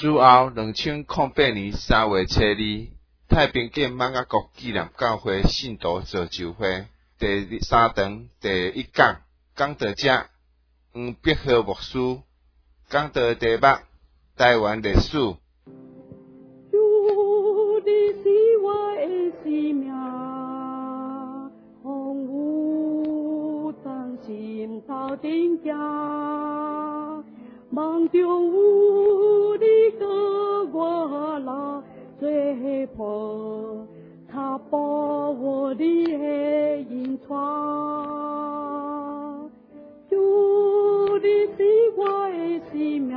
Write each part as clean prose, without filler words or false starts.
主后2008年3月7日，太平间满雅国纪念教会信徒造就会第3堂第1讲，讲道者黄碧和牧师，讲道题目台湾历史。 主的是我的生命，风雨当心头顶行，梦中有你和我来最破，他把我的隐藏。主的是我的生命，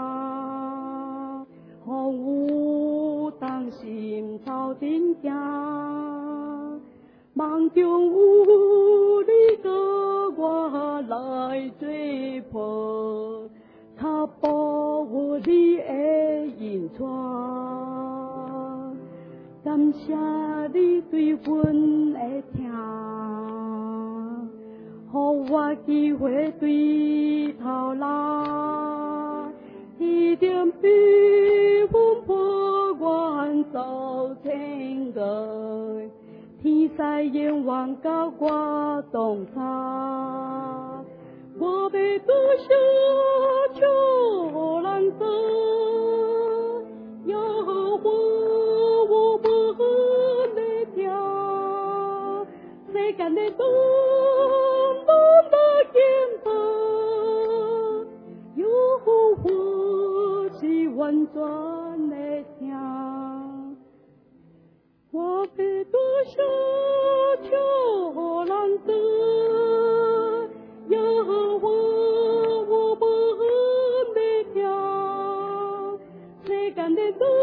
风雨当心头顶行，梦中有你和我来追破，他把我的隐藏。感谢你对阮的听，予我机会对头来，一点比阮破愿走天涯，天使愿望甲我同在，我要多少求人走，我不来听，世间的东东的肩膀，有我是完全的听，我要多少求人走，我不来听，世间的东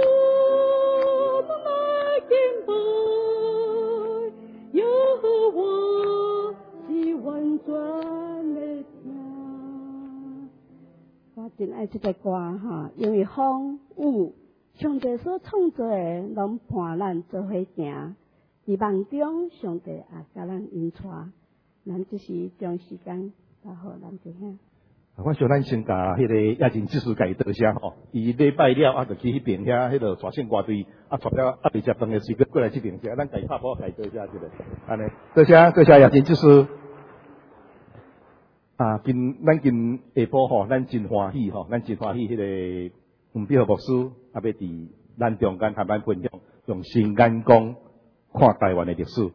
我真爱这个歌哈，因为风雨上帝所创造的，拢伴咱做伙行。伫梦中，上帝也甲咱引带，咱只是将时间交互咱弟兄。 我想咱先甲迄个亚真技术家道谢吼，伊礼拜了就去迄边遐迄个带线乐队带了未食饭的时间过来这边遮，咱家拍波家道谢一个，安尼，多谢亚真技术。咱今下晡吼，咱真欢喜吼，咱真欢喜迄个黄碧和牧师要伫咱中间和咱分享，用新眼光看台湾的历史。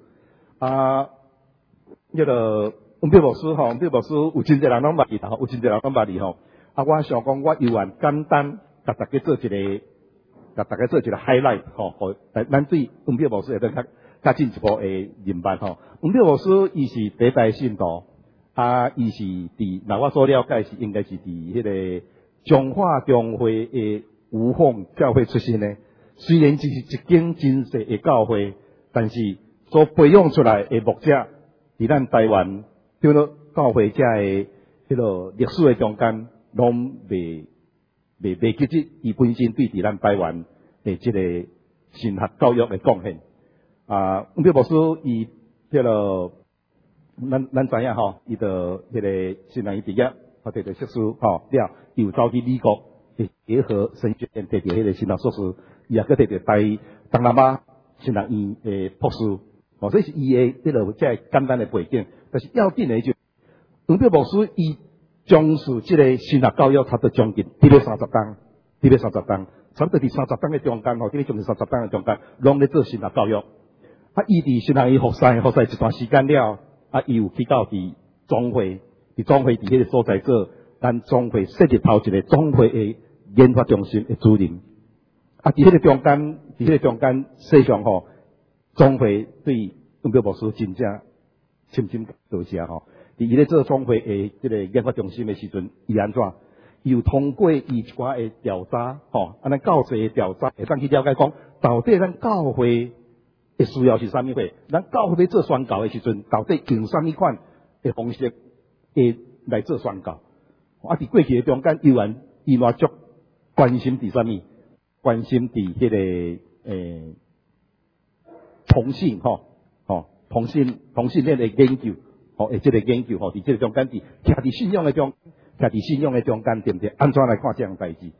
迄个黄碧牧师吼，黄碧牧师有真侪人拢捌伊吼，有真侪人拢捌伊吼。我想讲，我有愿简单甲大家做一个 highlight 吼，互咱对黄碧牧师会当较进一步的认识吼。黄碧牧师伊是第一代信徒。伊是若我所了解是应该是伫迄个中华中会的吴凤教会出身的。虽然只是一间真细的教会，但是所培养出来的牧者，伫咱台湾对了教会遮的迄个历史的中间，拢未记住伊本身对伫咱台湾的即个神学教育的贡献。黄碧牧师伊迄个。咱知影吼，伊就迄个新人伊毕业，摕着硕士吼了，又走去美国，结合神学院摕着迄个新学硕士，伊也搁摕着台东南亚新人院的博士，这是伊的迄个即简单的背景。但是要紧的就，黄碧牧师伊从事即个神学教育差不多将近230档，差不多伫30档的中间吼，将近30档的中间，拢咧做神学教育。伊伫新人院服侍一段时间了。伊有去到伫总会伫迄个所在做咱总会设立头一个总会的研发中心的主任。伫迄个中间，实际上吼，总会对黄碧牧师真正深深多谢吼。伫伊咧做总会的即个研发中心的时阵，伊安怎？伊有通过伊一寡的调查吼，咱教授的调查，会当去了解讲，到底咱教会的需要是啥物货？咱教会要做宣教的时阵，到底用啥物款的方式会来做宣教？伫过去的中间，伊嘛足关心伫啥物？关心伫迄个同性同性恋的研究，即个研究伫即个中间伫徛伫信仰的中间，对不对？安怎来看这样代志？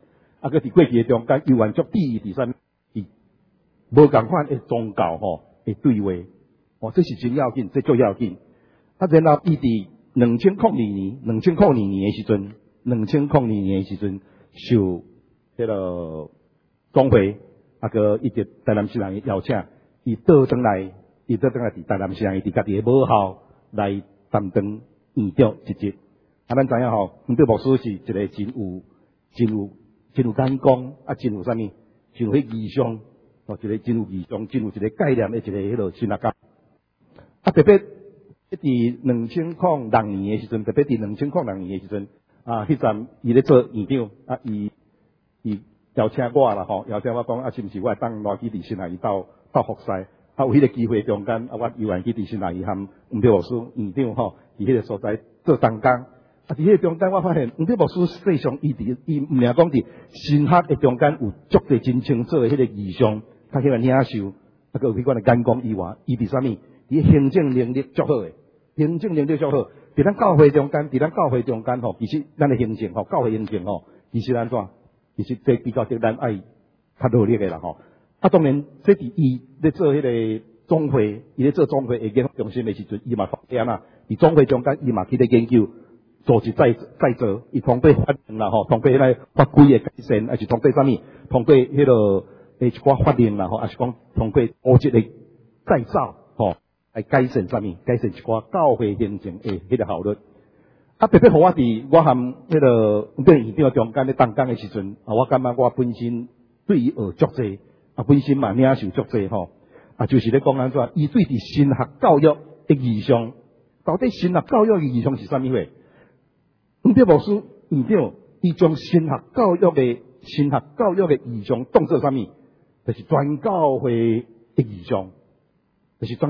搁伫过去诶中间，犹原足第第三，伊无共款诶宗教诶对话，这是真要紧，这足要紧。然后伊伫2002年诶时阵，受迄个总会搁伊直台南市人邀请，伊倒转来伫台南市人，伊伫家己诶母校来担当院长一职。咱知影阮对牧师是一个真有眼光，真有啥物，真有迄义象，一个真有义象，真有一个概念诶一个迄个神学家。特别伫2002年诶时阵，迄阵伊咧做院长，伊邀请我啦邀请我讲是毋是我会当来去伫新来伊斗服侍。有迄个机会中间，我犹原去伫新来伊含吴德牧师院长伫迄个所在做同工。伫迄个中间，我发现吴德牧师实际上伊毋俩讲伫神学诶中间有足侪真清楚诶迄个意象，甲迄个领袖，搁有迄款诶眼光以外，伊伫啥物？伊行政能力足好诶，伫咱教会中间，其实咱诶行政教会行政其实安怎？其实这比较咱爱较努力诶啦当然，这伫伊咧做迄个总会，伊咧做总会诶研究中心诶时阵，伊嘛发现啦，伫总会中间，伊嘛去咧研究，组织再做，伊通过法令啦通过迄个法规诶改善，还是通过啥物？通过迄个一寡法令啦还是讲通过组织诶再造来改善啥物？改善一寡教会行政诶迄个效率。特别互我伫我含迄个院长中间咧当工诶时阵，我感觉我本身对伊学足济。本身嘛领受足济就是咧讲安怎，伊对伫神学教育的意向，到底神学教育的意向是啥物货？吴德牧师院长，伊将神学教育的意向当作啥物？就是全教会的意向，我一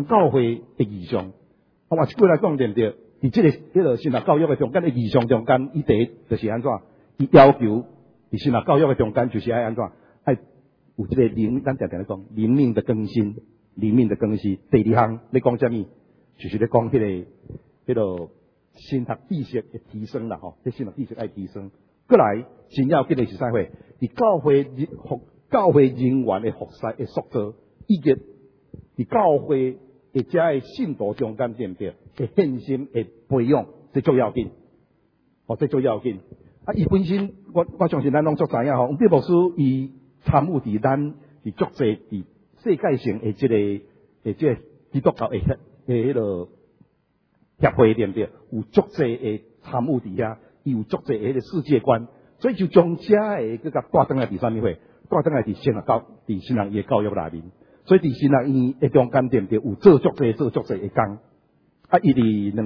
句来讲，对不对？伫即个迄个神学教育的中间的意向中间，伊第一就是安怎？伊要求伫神学教育的中间就是爱安怎？爱有这个咱常常咧讲灵命的更新。第二项咧讲啥物？就是咧讲迄个神学知识的提升啦这神学知识爱提升。过来真要紧的是啥货？伫教会人员的服侍的塑造，以及伫教会或者的信徒中间对不对？的献心的培养，这最要紧。这最要紧。伊本身我相信咱拢足知影吴德牧师伊参与伫咱伫足济伫世界性的即个基督教的迄个协会对不对？有足济的参与伫遐，伊有足济的迄个世界观，所以就将遮的佮带转来伫啥物货？带转来伫新人伊的教育内面，所以伫新人伊的中间对不对？有做足济的工。伊伫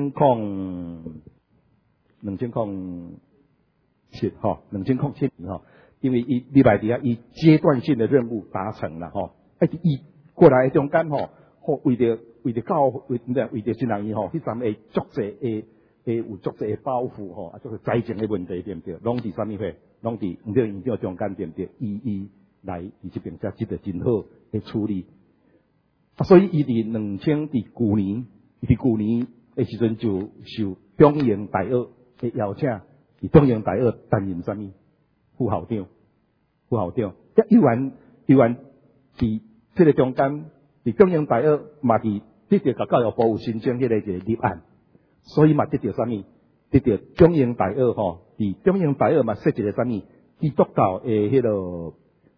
2007年因为伊礼拜底下伊阶段性的任务达成了伊过来中间为着新人伊迄阵会足济有足济的包袱就是财政的问题对不对？拢伫啥物货？拢伫吴院长中间对不对？伊来伫这边才值得真好的处理。所以伊伫旧年的时阵就受中英大学的邀请，伫中英大学担任啥物？副校长。犹原伫这个中间，伫中英大学嘛伫得到教育部有申请迄个一个立案，所以嘛得到啥物？得到中英大学伫中英大学嘛设一个啥物？基督教的迄个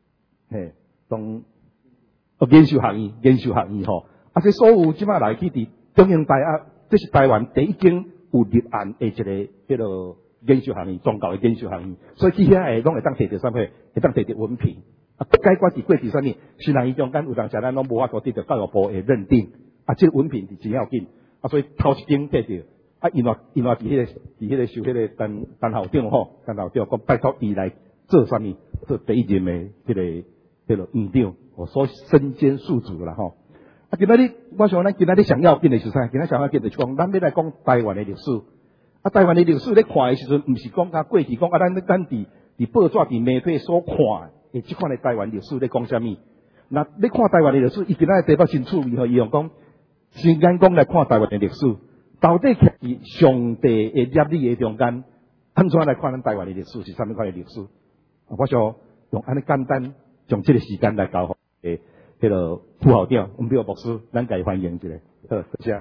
研究学院这所有即摆来去伫中英大学，这是台湾第一间有立案的一个迄个研究学院，宗教的研究学院，所以去遐拢会当摕到啥物？会当摕到文凭。解决是过去啥物？新人伊中间有当时咱拢无法度得到教育部的认定，这个文凭是真要紧。所以头一间摕到，因为伫迄个受迄个陈校长讲拜托伊来做啥物？做第一任的迄个院长，所身兼数职啦今仔日我想咱今仔日上要紧的是啥？今仔上要紧就是讲，咱要来讲台湾的历史。台湾的历史咧看的时阵，毋是讲过去讲咱伫报纸、伫媒体所看的即款的台湾历史咧讲啥物？那你看台湾的历史，伊今仔日台北新趣味伊用讲，先眼光来看台湾的历史，到底伫上帝的业力的中间，安怎来看咱台湾的历史是啥物款的历史？ 我想用安尼简单，将这个时间来交互迄个副校长阮表牧师，咱家欢迎一下。好，多谢。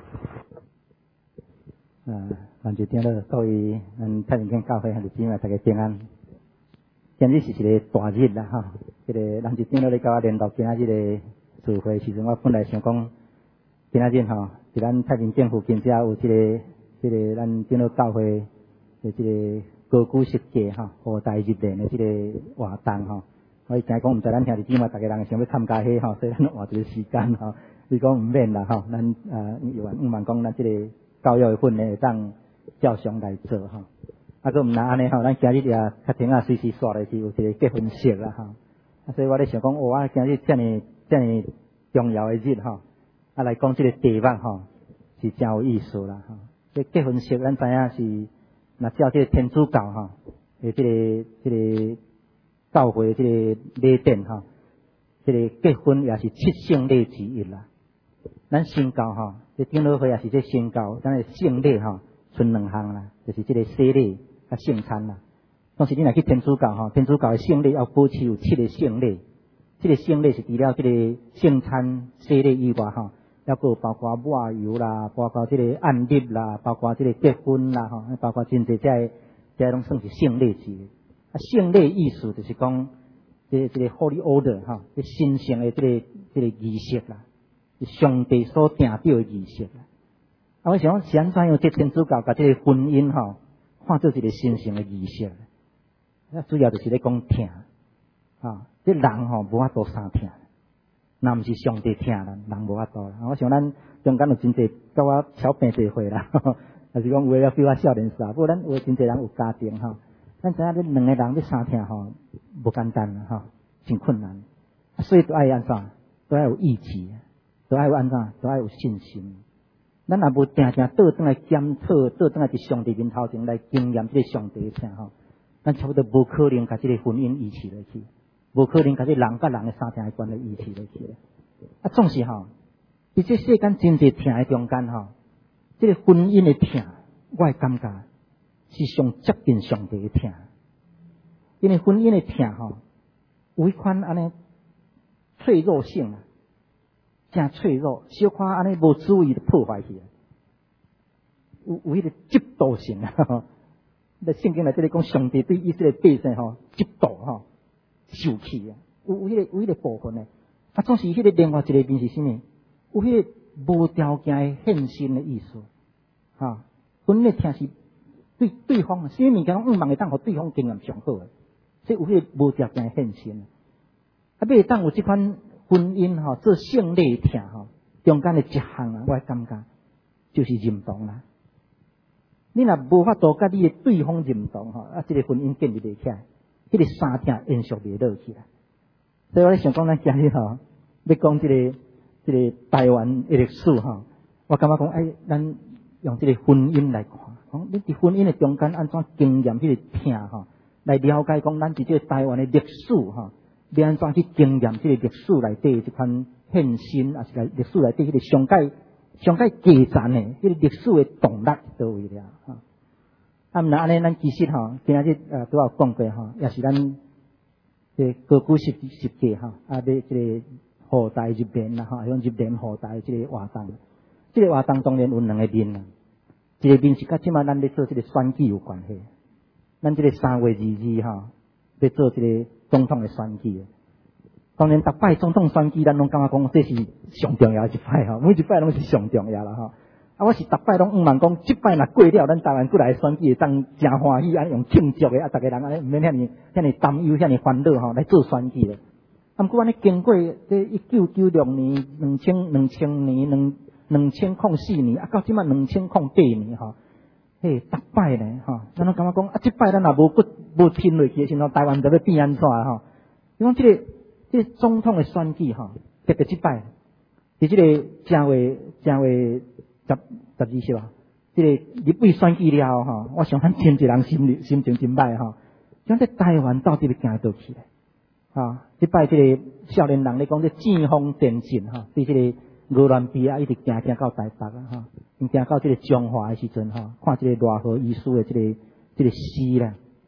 咱就听到各位咱太平间教会还是姊妹大家平安。今日是一个大日啦哈，这个咱就听到咧甲我联络今仔日的聚会时阵，我本来想讲今仔日吼，伫咱太平间附近遮有这个咱听到教会的这个歌曲设计哈，河台入联的这个活动哈。我惊讲毋知咱兄弟姊妹大家人想要参加迄吼，所以咱换一个时间吼。你讲毋免啦吼，咱有愿望讲咱这个教育的训练会当照常来做吼。啊，佮毋那安尼吼，咱今日也较停啊，随时刷来是有一个结婚式啦吼。啊，所以我咧想讲，我今日遮尔重要的日吼，啊来讲这个题目吼，是真有意思啦吼。这结婚式咱知影是，若照这个天主教吼，这个教会这个礼典吼，这个结婚也是7圣礼之一啦。咱新教吼，这顶老会也是这新教，咱的圣礼吼，分2项啦，就是这个洗礼甲圣餐啦。当时你若去天主教吼，天主教的圣礼要保持有7个圣礼，这个圣礼是除了这个圣餐洗礼以外吼，还佫包括抹油啦，包括这个按立啦，包括这个结婚啦吼，包括真侪这拢算是圣礼之一。啊，圣礼意思就是讲，这个 Holy Order 哈，这神圣的这个仪式啦，是上帝所定定的仪式啦。啊，我想是安怎样这天主教把这个婚姻哈，看做一个神圣的仪式。啊，主要就是咧讲疼，啊，这人吼无法度相疼，若毋是上帝疼人，人无法度啦。我想咱中间有真侪甲我小病侪会啦，还是讲有了比我少年时啊，不过咱有真侪人有家庭哈。咱知影这2个人要相听吼，无简单啦吼，真困难。所以都爱安怎，都爱有意志，都爱有安怎，都爱有信心。咱若无定定倒转来检讨，倒转来伫上帝面头前来经验这个上帝的疼吼，咱差不多无可能甲这个婚姻维持落去，无可能甲这人甲人的相听的关系维持落去。啊，总是吼，伫这世间真侪疼的中间吼，这个婚姻的疼，我会感觉。是上接近上帝的疼，因为婚姻的疼吼，有一款安尼脆弱性啊，真脆弱，小可安尼无注意就破坏去，有迄个嫉妒性啊。在圣经内底咧讲，上帝对以色列百姓吼嫉妒吼受气啊，有迄个部分呢。啊，总是迄个另外一个面是啥物？有迄个无条件的献身的意思，哈，婚姻的疼是。对方什么物件毋望会当互对方经验上好诶，所以有迄个无条件的献身。啊，要会当有即款婚姻吼，做圣礼疼吼，中间的一项啊，我感觉就是认同啦。你若无法度甲你的对方认同吼，啊，这个婚姻建立袂起来，迄个三疼延续袂落去啦。所以我咧想讲，咱今日吼要讲这个台湾的历史吼，我感觉讲，咱用这个婚姻来看。你伫婚姻的中间安怎经验迄个疼吼，来了解讲咱伫这个台湾的历史吼，要安怎去经验这个历史内底这款献身，也是来历史内底迄个上界基层的迄个历史的动力到位了哈。啊，毋然安尼，咱其实吼，今日都有讲过吼，也是咱这歌曲设计吼，啊，要这个河台入联啦吼，用入联河台这个活动，这个活动当然有2个面啦。一个面是甲即摆咱咧做这个选举有关系，咱这个3月22吼，要做这个总统的选举。当然，逐摆总统选举，咱拢感觉讲这是上重要一摆吼，每一摆拢是上重要啦吼。啊，我是逐摆拢望讲，即摆若过了，咱台湾过来选举会当真欢喜，安用庆祝的，啊，逐个人安尼毋免遐尼担忧，遐尼烦恼吼，来做选举的。啊，毋过安尼经过这1996年、2000年、2004年，啊，到即摆2008年吼，嘿，逐摆呢吼，咱拢感觉讲啊，即摆咱若无拼落去的时阵，台湾就要变安怎吼？因为这个总统的选举吼，特别即摆，伫这个正月12是吧？这个立委选举了吼，我想咱真侪人心情真歹吼。像这台湾到底要行倒去咧？啊，即摆这个少年人咧讲这战风前进吼，对这个鹅銮鼻啊，一直行到台北啊，哈，行到这个彰化的时阵哈，看这个罗河医师的这个诗啦，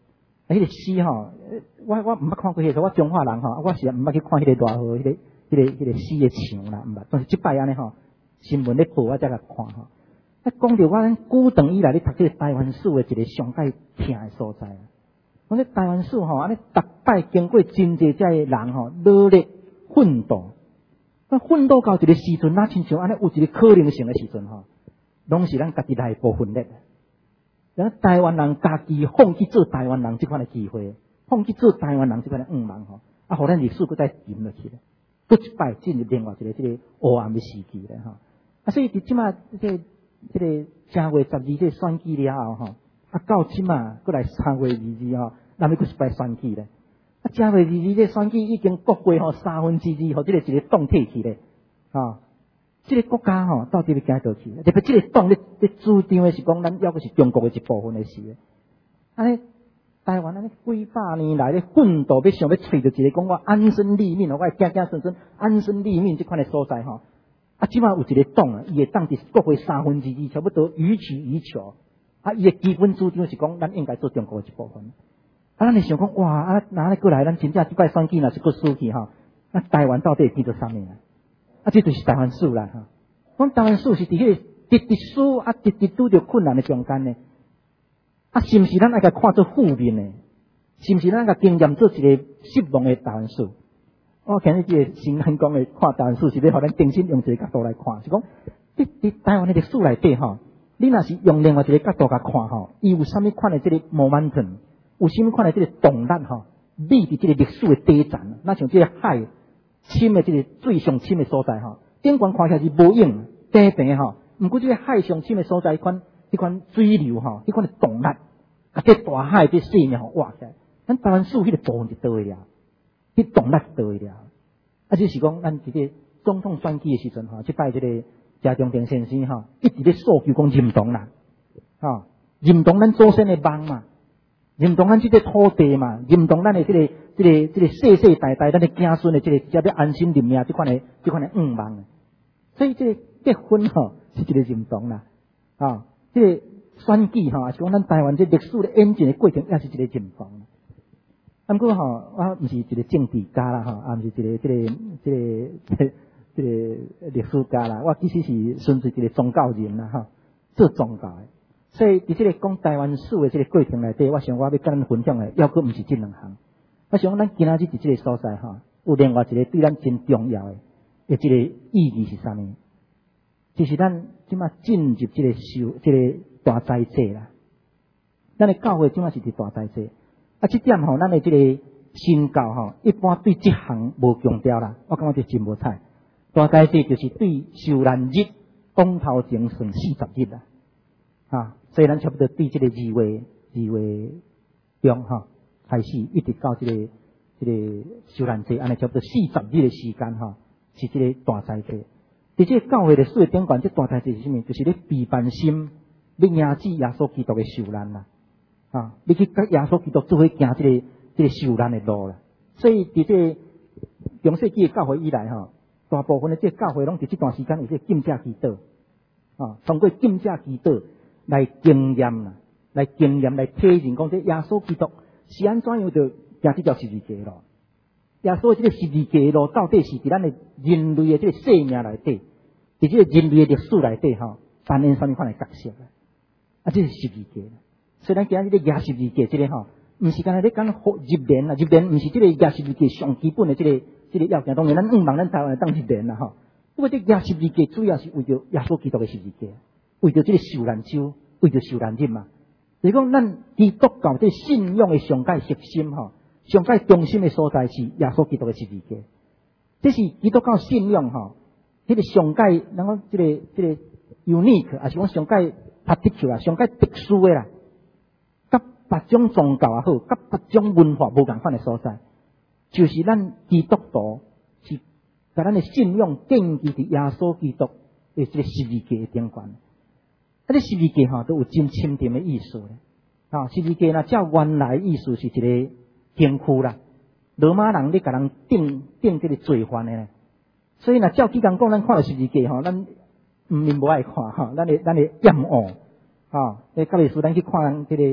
迄个诗吼，我毋捌看过迄个，我中华人吼，我是毋捌去看迄个大号迄个诗的墙啦，毋捌。但是即摆安尼吼，新闻咧报我才来看吼。啊，讲着我久长以来咧读这个台湾史的一个上界疼的所在啊。讲这台湾史吼，安尼逐摆经过真济遮的人吼，努力奋斗。那奋斗到一个时阵，哪亲像安尼有一个可能性的时阵吼，拢是咱家己内部分裂。咱台湾人家己放弃做台湾人这款的机会，放弃做台湾人这款的愿望吼，啊，互咱历史搁再沉落去咧，搁一摆进入另外一个这个黑暗的时期咧吼。啊，所以伫即马这个正月12这选举了后吼，啊，到即马搁来3月22吼，咱要搁一摆选举咧。啊，正月22这选举已经国会吼2/3吼，这个一个党退去咧，啊。这个国家吼，到底要行倒去？特别这个党咧主张的是讲，咱要个是中国的一部分的事。安尼，台湾安尼几百年来咧奋斗，要想要找到一个讲我安身立命，我家家孙孙安身立命这款的所在吼。啊，即马有一个党啊，伊会当伫国会2/3，差不多予取予求。啊，伊的基本主张是讲，咱应该做中国的一部分。啊，咱会想讲，哇，啊，哪里过来？咱真正即摆选举若是搁输去吼，那台湾到底会变做啥物啊？啊，这就是台湾史啦哈。讲台湾史是伫迄个直输啊，直拄着困难的中间呢。啊，是毋是咱爱甲看做负面呢？是毋是咱甲经验做一个失望的台湾史？我今日这个新安讲的看台湾史，是要互咱重新用一个角度来看，是讲伫台湾的历史内底吼，你若是用另外一个角度甲看吼，伊有啥物款的这个 momentum， 有啥物款的这个动力吼，立伫这个历史的底站，那像这个海。深的这个最上深的所在吼，顶悬看起来是无影底平吼，毋过这个海上深的所在，迄款水流吼，迄款的动力，啊，这大海这生命吼挖起来，咱台湾史迄个部分就倒去了，迄动力倒去了。啊，就是讲咱这个总统选举的时阵吼，即摆这个谢长廷先生吼，一直咧诉求讲认同啦，吼，认同咱祖先的梦嘛。认同咱这个土地嘛，认同咱的这个世世代代咱的子孙的这个要安心立命这款的愿望。所以这个结婚吼是一个认同啦，啊，这个选举吼，是讲咱台湾这历史的演进的过程，也是一个认同。啊，不过吼，我毋是一个政治家啦，吼，也毋是一个这个历史家啦，我其实是纯粹一个宗教人啦，哈，做宗教的。所以，伫这个讲台湾史的这个过程内底，我想我要跟咱分享的，要阁毋是这两项。我想咱今仔日伫这个所在吼，有另外一个对咱真重要的这个意义是啥物？就是咱即马进入这个大斋节啦。咱的教会即马是伫大斋节，啊，这点吼，咱的这个新教吼，一般对这项无强调啦。我感觉就真无彩。大斋节就是对受难日往头前算40日啦。啊，所以咱差不多对这个2月中哈开始，一直到这个受难节，安尼差不多40日的时间哈，是这个大斋节。伫这个教会历史的典范，这大斋节是啥物？就是咧备办心，咧迎接耶稣基督的受难啦，啊，你去甲耶稣基督做伙行这个受难的路啦。所以伫这个中世纪的教会以来哈，大部分的这个教会拢伫这段时间有这个禁食祈祷，啊，通过禁食祈祷。来经验啦，来体认讲，这耶稣基督是安怎样着行这条十字架路？耶稣这个十字架路到底是伫咱的人类的这个生命内底，伫这个人类的历史内底吼，扮演什么款的角色啦？啊，这是十字架。所以咱今日咧举十字架这个吼，毋是干那咧讲入殓啦，入殓毋是这个举十字架上基本的这个要件。当然，咱望咱台湾当入殓啦吼。不过这举十字架主要是为着耶稣基督的十字架。为着这个受难周，为着受难日嘛，就是讲咱基督教这信仰的上界核心吼，上界中心的所在是耶稣基督的十字架。这是基督教信仰吼，迄个上界，然后这个 unique， 也是讲上界 particular， 上界特殊的啦，甲别种宗教也好，甲别种文化无共款的所在，就是咱基督徒是把咱的信仰建基伫耶稣基督的这个十字架的顶端。啊，这十字架吼都有真深沉的意思咧。啊，十字架若照原来意思是一个刑区啦，罗马人咧甲人定这个罪犯的咧。所以若照几工讲，咱看到十字架吼，咱毋免无爱看吼，咱会厌恶。啊，甲袂输咱去看这个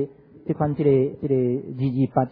这款这个228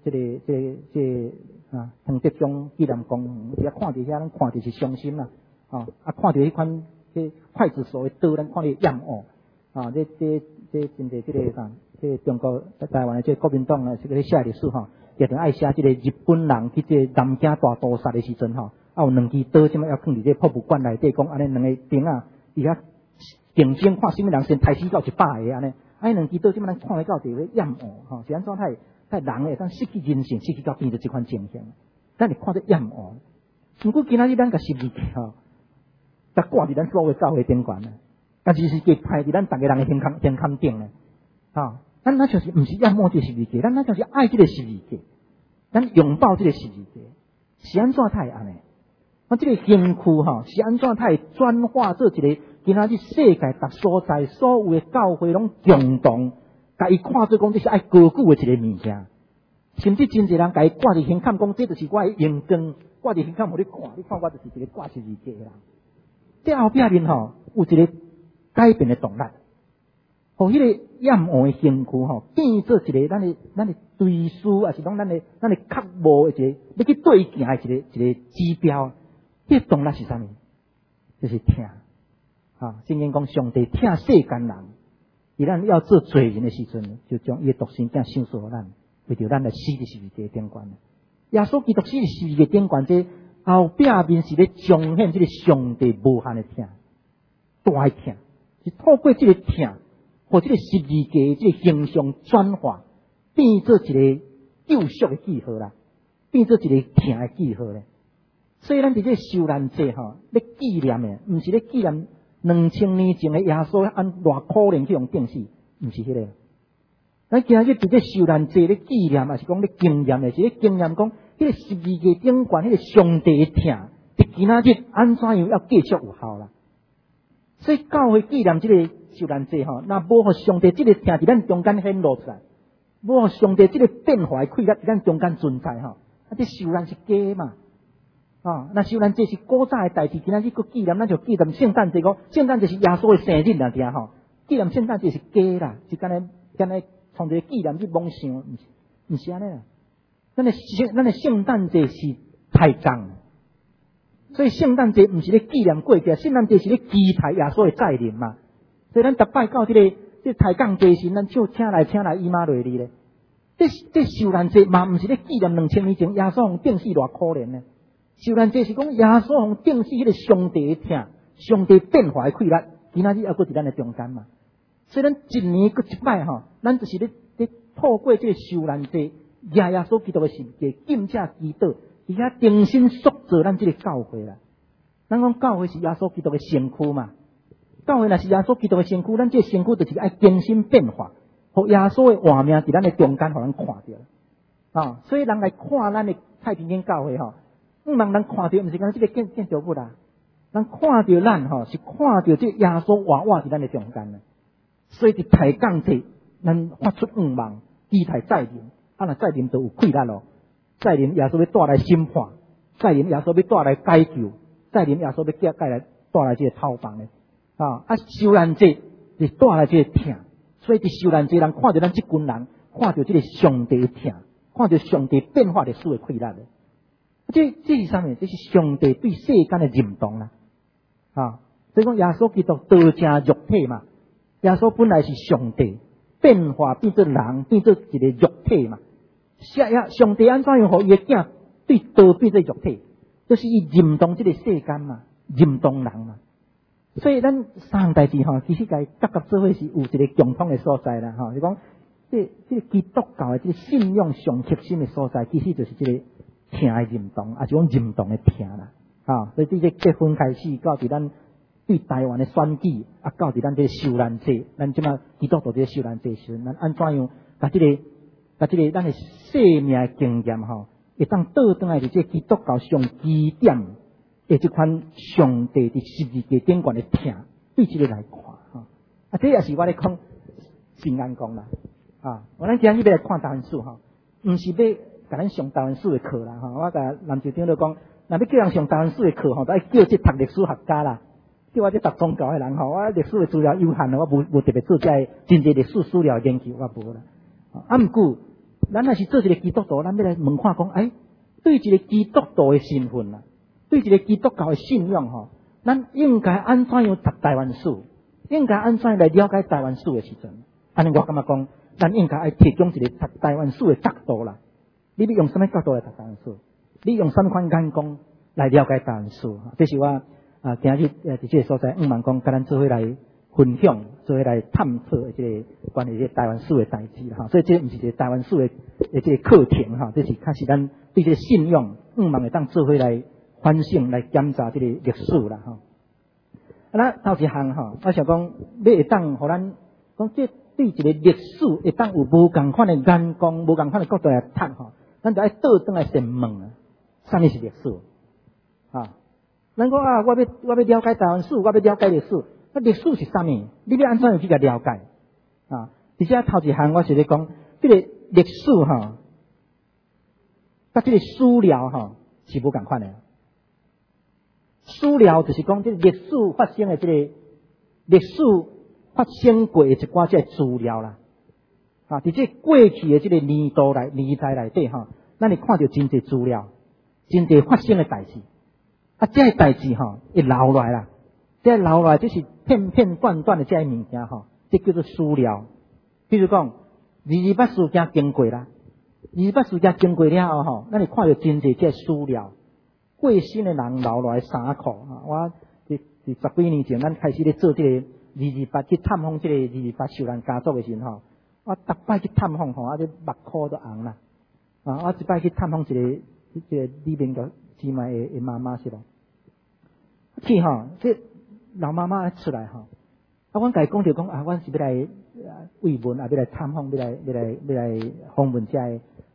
洪德忠纪念公，只要看到遐，咱看到是伤心啦，看到迄款刽子手的刀，咱看到厌恶，这真侪这中国台湾的这国民党啊，这个写历史一定爱写这个日本人去这南京大屠杀的时阵有2支刀，即摆要放伫这博物馆内底，讲安尼2个兵啊，伊遐竞争看什么人先抬死到100个安尼，安尼2支刀即摆咱看得到就会厌恶，是安怎太人会当失去人性，失去到变做这款情形，咱会看得厌恶。不过今仔日咱甲12个甲挂伫咱所有教会顶悬啊，甲12个派伫咱逐个人的胸坎顶咧，咱那就是毋是厌恶这12个，咱那就是爱这个12个，咱拥抱这个12个，是安怎太安尼？这个兴趣是安怎太转化做一个今仔日世界各所在所有的教会拢共同，甲伊看做讲这是爱高举的一个物件，甚至真侪人甲伊挂伫胸坎讲，这就是我的荣光，挂伫胸坎互你看，你看我就是一个挂12个的人。这后壁面有一个改变的动力。互迄个厌恶的兴趣变做一个咱的追思，还是讲咱的较无的一个要去对行的一个指标。迄个动力是啥物？就是疼。圣经讲上帝疼世间人，伊咱要做罪人的时阵，就将伊的独生囝赏赐互咱，为着咱来死伫12个顶悬。耶稣基督死伫12个顶悬，这后壁面是咧彰显这个上帝无限的疼，大的疼，是透过这个疼。或这个12个这个形象转化，变做一个救赎的记号啦，变做一个疼的记号咧。所以咱伫这受难节咧纪念的，毋是咧纪念2000年前的耶稣按偌可怜去用钉死，毋是迄个。咱今日伫这受难节咧纪念，也是讲咧经验的，是咧经验讲，迄个12个顶悬，迄个上帝的疼，伫今仔日安怎样要继续有效啦。所以教会纪念这个受难节那无互上帝这个疼伫咱中间显露出来，无互上帝这个变化的气力伫咱中间存在这受难是假嘛，那受难节是古早的代志，今仔日佫纪念，咱就纪念圣诞节圣诞节是耶稣的生日啦，对纪念圣诞节是假啦，是干咧创一个纪念去妄想，毋是安尼啦。咱的圣诞节是太讲。所以圣诞节毋是咧纪念过去，圣诞节是咧期待耶稣的再临嘛。所以咱逐摆到这抬杠节时，咱就请来伊妈落哩咧。这受难节嘛，毋是咧纪念2000年前耶稣互钉死偌可怜咧。受难节是讲耶稣互钉死迄个上帝的疼，上帝变化的气力，今仔日还佫伫咱的中间嘛。所以咱一年佫一摆咱就是咧透过这个受难节，耶稣基督的十字架，敬谢基督。伊遐重新塑造咱这个教会啦。咱讲教会是耶稣基督的身躯嘛，教会若是耶稣基督的身躯，咱这个身躯就是爱更新变化，互耶稣的画面伫咱的中间，互咱看到。所以人来看咱的太平间教会毋通人看到，毋是讲这个建筑物啦，人看到咱是看到这耶稣娃娃伫咱的中间啦。所以伫抬杠节，咱发出愿望，期待再临，若再临就有气力咯。再临耶稣要带来审判，再临耶稣要带来解救，再临耶稣要带来这个讨饭的受难节是带来这个疼，所以伫受难节人看到咱这群人，看到这个上帝的疼，看到上帝变化历史的气力的。这是啥物？这是上帝对世间的认同啦。所以讲耶稣基督道成肉体嘛，耶稣本来是上帝，变化变做人，变做一个肉体嘛。上帝安怎样互伊的囝对道变做肉体？就是伊认同这个世间嘛，认同人嘛。所以咱三代志其实甲做伙是有一个共通的所在啦是讲这个基督教的这个信仰上核心的所在，其实就是这个疼的认同，也是讲认同的疼啦所以这结婚开始到伫咱对台湾的选举，到伫咱这个受难节，咱即马基督徒这个受难节时，咱安怎样把这个咱的生命的经验会当倒转来伫这基督教上基点的这款上帝伫十字架顶悬的疼，对这个来看这也是我咧讲平安讲啦我咱今日要来看台湾史毋是要甲咱上台湾史的课啦我甲南州长就讲，若要叫人上台湾史的课就爱叫这读历史学家啦，叫我这读宗教的人我历史的资料有限我无特别做这真侪历史资料研究，我无啦。 毋过，咱若是做一个基督徒，咱要来问看讲，对一个基督徒的身份啦，对一个基督教的信仰吼，咱应该安怎样读台湾史？应该安怎样来了解台湾史的时阵？安尼我感觉讲，咱应该爱提供一个读台湾史的角度啦。你要用什么角度来读台湾史？你用什么款眼光来了解台湾史？这是我今日伫这个所在，望讲甲咱做伙来分享，做伙来探讨这个关于这台湾史的代志啦。所以这毋是一个台湾史的这个课程哈，这是较是咱对这个信仰，望会当做伙来反省、来检查这个历史啦哈。那头一项哈，我想讲要会当互咱讲这对一个历史会当有无共款的眼光、无共款的角度来读哈，咱就爱倒转来先问啊，啥物是历史啊？咱讲我要了解台湾史，我要了解历史，那历史是啥物？你要安怎样去甲了解啊？而且头一项我是咧讲，这个历史哈，甲这个史料哈是无共款的。史料就是讲，这历史发生的这个历史发生过的一寡这资料啦，伫这过去的这个年代内底哈，咱会看到真侪资料，真侪发生的代志，这个代志哈会留落来啦，这留落来就是片片段段的这些物件哈，这叫做史料。比如讲，28事件经过啦，28事件经过了后吼，咱会看到真侪这史料。过身的人留落来衫裤啊！我伫10几年前，咱开始咧做这个228去探访这个228受难家族的时候，我逐摆去探访吼，这目眶都红啦！我一摆去探访一个李明个姊妹的妈妈是吧？去吼，这老妈妈出来吼，阮甲伊讲着讲阮是要来慰问，要来探访，要来访问这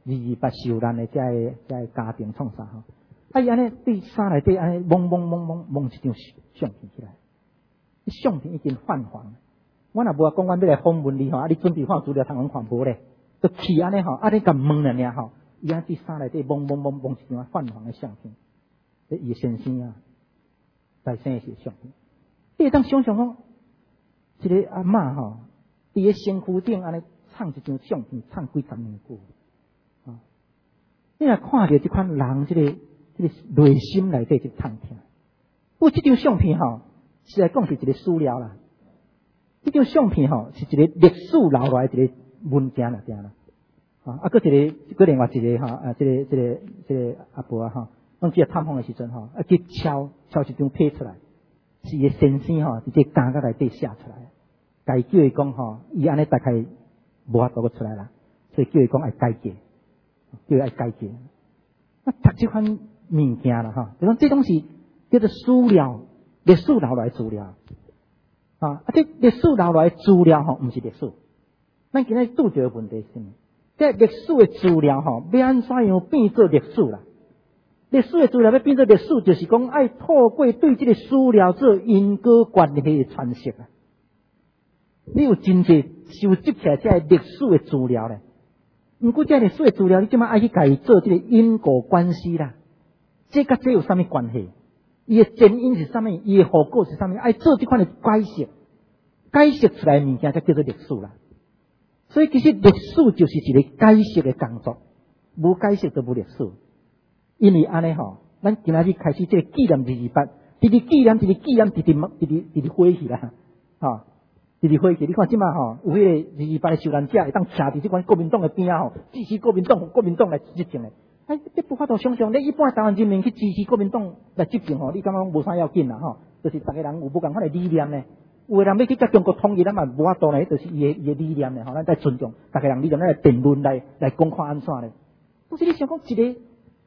228受难的这家庭创啥吼？伊安尼对衫内底安尼蒙一张相片起来，相片已经泛黄。我若无讲阮要来访问你吼，你准备看资料通阮看无咧，就去安尼吼，安尼甲问了尔吼，伊安对衫内底蒙一张泛黄的相片，伊先生啊，在生的相片。你会当想象讲，一个阿嬷吼，伫个身躯顶安尼藏一张相片，藏几十年久啊！你若看着这款人，这个内心内底就痛痛。不过这张相片吼，是来讲是一个史料啦。这张相片吼是一个历史留下来一个文件啦，啦。搁另外一个吼，这个阿婆啊吼，阮去探访的时阵吼，去抄一张批出来，是伊先生吼直接夹到内底写出来，该叫伊讲吼，伊安尼大概无法度个出来啦，所以叫伊讲爱改革，叫伊爱改革。读这款物件啦哈，就讲这东西叫做史料，历史留来资料这历史留来资料吼，毋是历史。咱今日拄着问题是什么？这历史的资料吼，要安怎样变做历史啦？历史的资料要变做历史，就是讲爱透过对这个史料做因果关系的传承啊。你有真侪收集起来这历史的资料咧，毋过这历史的资料，你即马爱去家己做这个因果关系啦。这甲这有啥物关系？伊的前因是啥物？伊的后果是啥物？爱做这款的解释出来的物件才叫做历史啦。所以其实历史就是一个解释的工作，无解释就无历史。因为安尼吼，咱今仔日开始这个纪念228，直纪念，直火去啦，直火去。你看即马吼，有迄个228的受难者会当徛伫即款国民党的边啊吼，支持国民党来执政的。这不法度想象，你一般台湾人民去支持国民党来执政吼，你感觉无啥要紧啦吼，就是大家人有无共款的理念呢？有的人要去甲中国统一，咱嘛无法度呢，就是伊的理念呢吼，咱在尊重大家人理念，咱来辩论来讲看安怎呢？但是你想讲一个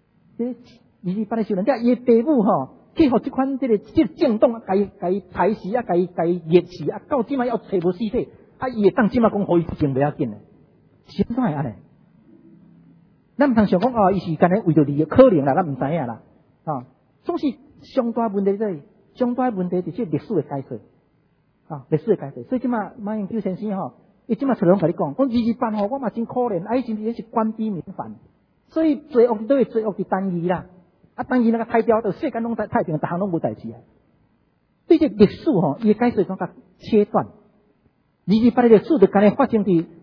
228的受难者，伊的父母吼，去互即款这个政党甲伊排斥甲伊热刺到即马要找无尸体，伊会当即马讲互伊争袂要紧呢？是怎会安尼？咱毋通想讲伊是干咧为着利益，可能啦，咱毋知影啦总是上大问题上大问题就是历史的解释历史的解释。所以即马马英九先生吼，伊即马出来甲你讲228吼，我嘛真可怜，真是是官逼民反，所以罪恶都会罪恶伫单一啦，单一那个太掉，就世间拢太平，逐项拢无代志啊。对这历史吼，伊的解释讲甲切断，228的历史就干咧发生伫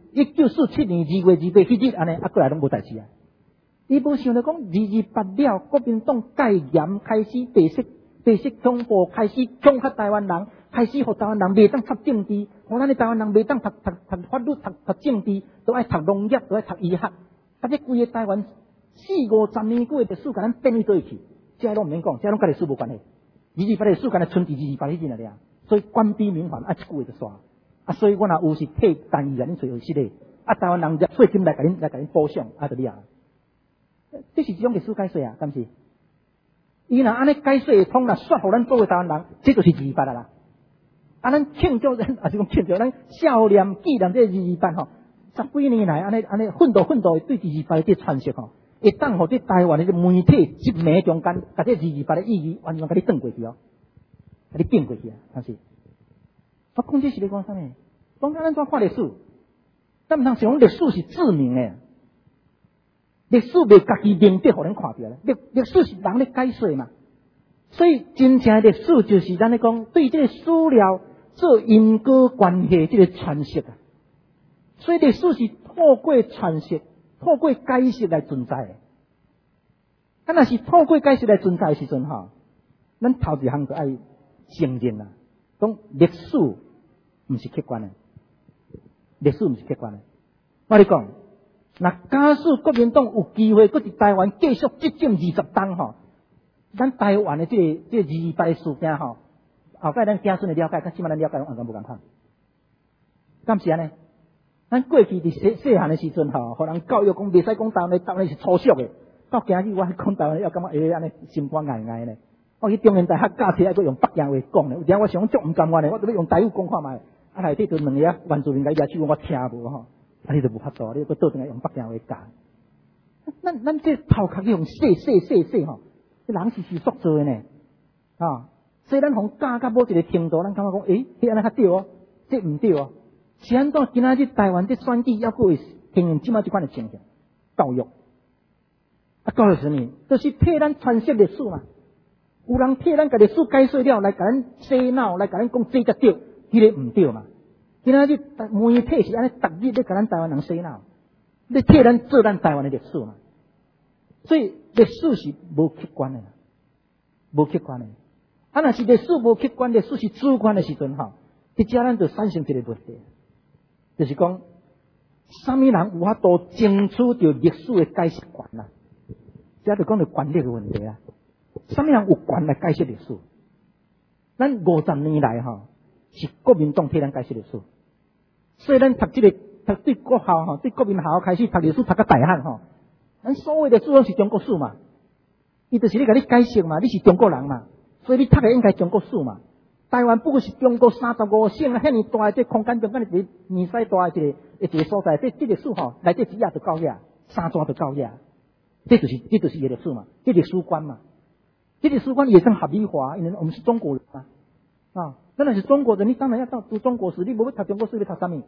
1947年2月28迄日安尼，过来拢无代志啊。伊无想到讲228了，国民党戒严开始白色恐怖开始恐吓台湾人，开始互台湾人袂当读政治，互咱的台湾人袂当读法律、读政治，都爱读农业，都爱读医学。啊，这规个台湾40-50年过的历史，甲咱变去倒去，这拢毋免讲，这拢甲历史无关系。228历史，敢若剩228迄阵尔，所以官逼民反，这句话就煞。所以我若有是替单义甲恁找有实个，台湾人税金来甲恁补偿，就你啊。这是一种历史解说啊，敢是？伊若安尼解说会通啦，说互咱作为台湾人，这就是228啦。咱庆祝咱，是讲庆祝咱少年纪念这228吼，10几年来安尼奋斗对228这传说吼，会当互这台湾的媒体一暝中间，甲这228的意义完全甲你转过去哦，甲你变过去啊，敢是？我讲这是咧讲啥呢？讲咱怎看历史？咱毋通想讲历史是致命的。历史袂家己明白，互咱看到咧。历史是人咧解说嘛，所以真正的历史就是咱咧讲对这个史料做因果关系这个传说啊。所以历史是透过传说、透过解释来存在的。若是透过解释来存在的时阵吼，咱头一项就爱承认啦，讲历史毋是客观的，历史毋是客观的。我咧讲。那假使国民党有机会，搁伫台湾继续执政20冬吼，咱台湾的这228的事件吼，后摆咱子孙的了解，甲即摆咱了解拢完全无共款。敢是安尼？咱过去伫细汉的时阵吼，互人教育讲袂使讲台湾是粗俗的，到今日我讲台湾要感觉安尼心肝硬硬呢。我去中原大学教册，还搁用北京话讲呢，有阵我想足毋甘愿的，我就要用台语讲看卖。内底就两个原住民甲伊举我听无吼。你就无法度，你搁倒转来用北京话教。咱这头壳去用细吼，这人是塑做的呢，所以咱从教到某一个程度，咱感觉讲，迄安尼较对哦，这毋对哦。是安怎？今仔日台湾这选举还佫会经营即摆即款的情形，教育教育什么？就是替咱传说历史嘛。有人替咱甲历史解说了，来甲咱洗脑，来甲咱讲这才对，迄个毋对嘛。今仔日媒体是安尼，逐日咧甲咱台湾人洗脑，咧替咱做咱台湾的历史嘛。所以历史是无客观的，无客观的。若是历史无客观，历史是主观的时阵吼，伫遮咱就产生一个问题，就是讲，啥物人有法度争取到历史的解释权啦？遮就讲到权力的问题啊。啥物人有权来解释历史？咱50年来吼，是国民党替咱解释历史。所以咱读对国校吼，对国民校开始读历史，读到大汉吼，咱所有的历史拢是中国史嘛，伊就是咧甲你解释嘛，你是中国人嘛，所以你读的应该中国史嘛。台湾不过是中国35省啊，遐尼大的这空间中间的一个面西大的一个所在，这历史吼，内底一页就够页，3章就够页，这就是伊的历史嘛，这历史观嘛，这历史观也算合理化，因为我们是中国人嘛，咱若是中国人，你当然要读中国史，你无要读中国史，要读啥物？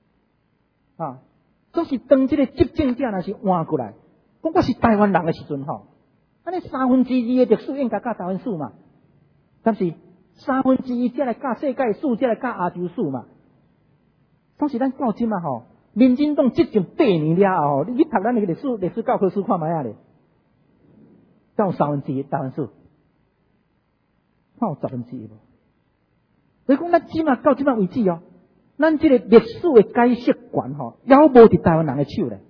总是当这个执政者若是换过来，讲我是台湾人的时阵吼，安尼2/3的历史应该教台湾史嘛，但是1/3才来教世界史，才来教亚洲史嘛。当时咱到今嘛吼，民进党执政8年了后，你读咱的历史教科书看卖啊咧，到1/3台湾史，看有1/10无？所以讲，咱即马到即马为止哦，咱这个历史的解释权吼，还无伫台湾人的手咧。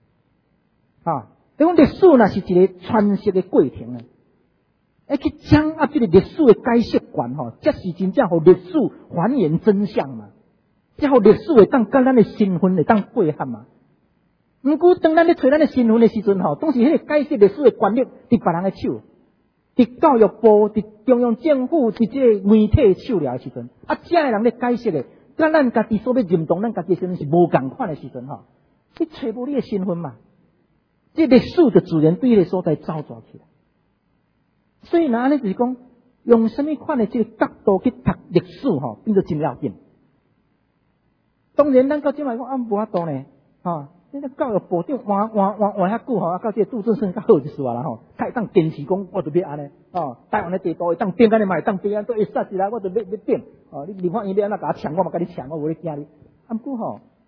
你讲历史若是一个传承的过程啊，要去掌握这个历史的解释权吼，才是真正互历史还原真相嘛，才互历史会当甲咱的身份会当配合嘛。毋过当咱咧找咱的身份的时阵吼，总是迄个解释历史的权力伫别人的手。伫教育部、伫中央政府、伫这媒体手了的时阵，这个人咧解释的，甲咱家己所要认同咱家己身份是无共款的时阵吼，你找无你的身份嘛？这历史就自然对迄个所在走转起来。所以若安尼就是讲，用什么款的这个角度去读历史吼，变做真要紧。当然，咱到即摆讲无法度呢，你个教育部长换遐久吼，到这杜正胜较好就是话啦吼，他会当坚持讲，我就要安尼，台湾的地图会当变，安尼嘛会当变，都会杀起来，我就要变，你立法院要安怎甲我抢，我嘛甲你抢，我无咧惊你。毋过吼，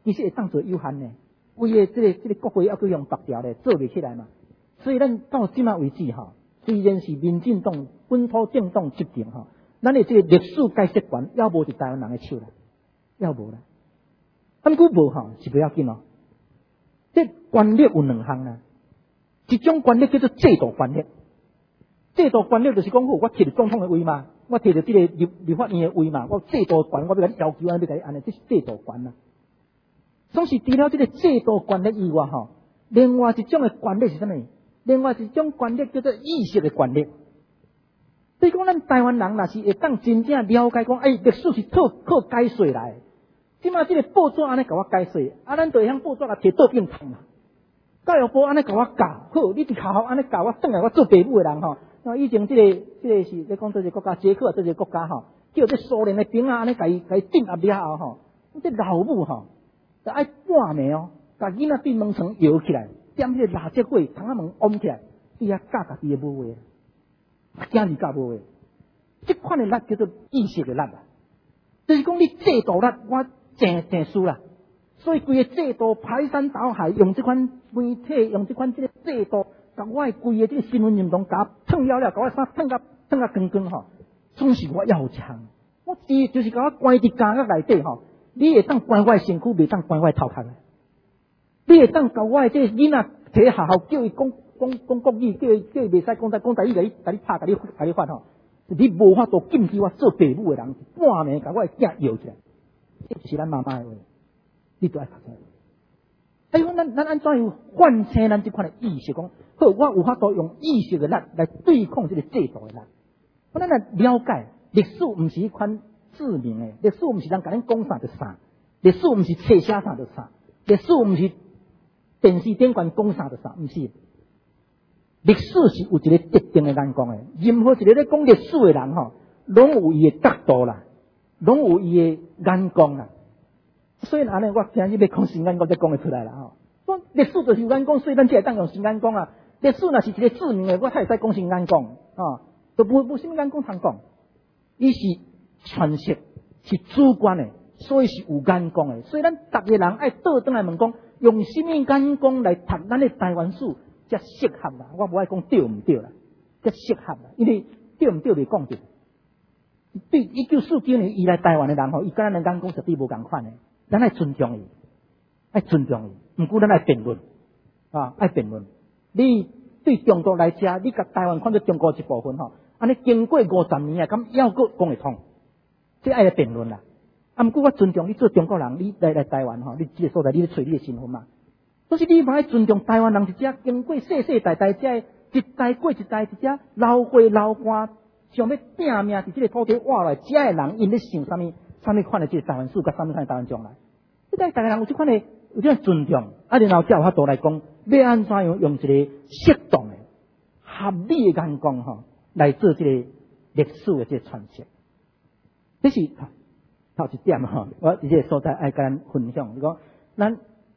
其实会当做有限呢。为个这个国会要去用白条咧，做袂起来嘛。所以咱到今仔为止吼，虽然是民进党本土政党执政吼，咱的这个历史解释权要无伫台湾人的手啦，要无啦。毋过无吼是不要紧哦。这权力有两项啦，一种权力叫做制度权力。制度权力就是讲好，我摕着总统的位嘛，我摕着这个立法院的位嘛，我制度权我要甲你要求要甲你安尼，这是制度权啦。总是除了这个制度权力以外吼，另外一种的权力是啥物？另外一种权力叫做意识的权力。所以讲，咱台湾人若是会当真正了解讲，历史是靠解说来的。即马这个报纸安尼甲我解说，咱就会晓报纸来摕倒边读嘛。教育部安尼甲我教，好，你伫学校安尼教我，转来我做爸母的人吼。以前这个是咧讲这个国家，捷克这个国家吼，叫这苏联的兵啊安尼甲伊镇压了后吼，这老母吼，就爱半暝哦，甲囡仔对门床摇起来，点这个蜡烛火，窗仔门往起来，伊遐教家己的母话，囝儿教母话，这款的力叫做意识的力啊，就是讲你制度力，我真输啦。所以规个制度排山倒海，用这款媒体，用这款这个制度，甲我的规个这个新闻运动，甲烫了，甲我啥烫甲光光吼，总是我要强。我就是甲我关伫家个内底吼，你会当关我身躯，袂当关我头壳的。你会当甲我的这个囡仔摕学校叫伊讲国语，叫伊袂使讲台语，甲你拍，甲你发吼，你无法度禁止我做父母的人，半暝甲我的囝摇起来，这是咱妈妈的话。你都爱读出来。咱安怎样唤醒咱这款的意识？讲好，我有法度用意识的力来对抗这个制度的力。咱来了解历史，唔是一款致命的。历史唔是人甲咱讲啥就啥，历史唔是册写啥就啥，历史唔是电视顶管讲啥就啥，唔是。历史是有一个特定的眼光的。任何一个咧讲历史的人吼，拢有伊的角度啦，拢有伊的眼光啦。所以安尼，我今日要讲新眼光，才讲得出来啦吼。讲历史就是有眼光，所以咱才会当用新眼光啊。历史若是一个致命的，我才会使讲新眼光啊。都无什么眼光通讲，伊是传说，是主观的，所以是有眼光的。所以咱逐个人爱倒转来问讲，用什么眼光来读咱的台湾史才适合啦？我无爱讲对唔对啦，才适合啦。因为对唔对袂讲对。对1949年以来台湾的人吼，伊跟咱的眼光绝对无共款的。咱爱尊重伊，爱尊重伊。毋过咱爱辩论啊，爱辩论。你对中国来遮，你甲台湾看作中国一部分吼，安尼经过50年啊，敢还阁讲会通？这爱来辩论啦。啊，毋过我尊重你做中国人，你来台湾吼，你这个所在，你咧找你的身份嘛。所以你嘛爱尊重台湾人一只经过世世代代遮一代过一代一只老岁老汗，想要拼命伫这个土地活来，遮的人因咧想啥物款的这个台湾史，甲啥物款的台湾将来。即个大家人有这款的有这种尊重，啊，然后才有法度来讲，要安怎样用一个适当的、合理的眼光吼，来做这个历史的这个传承。这是头一点吼，我伫这个所在爱甲咱分享。你讲咱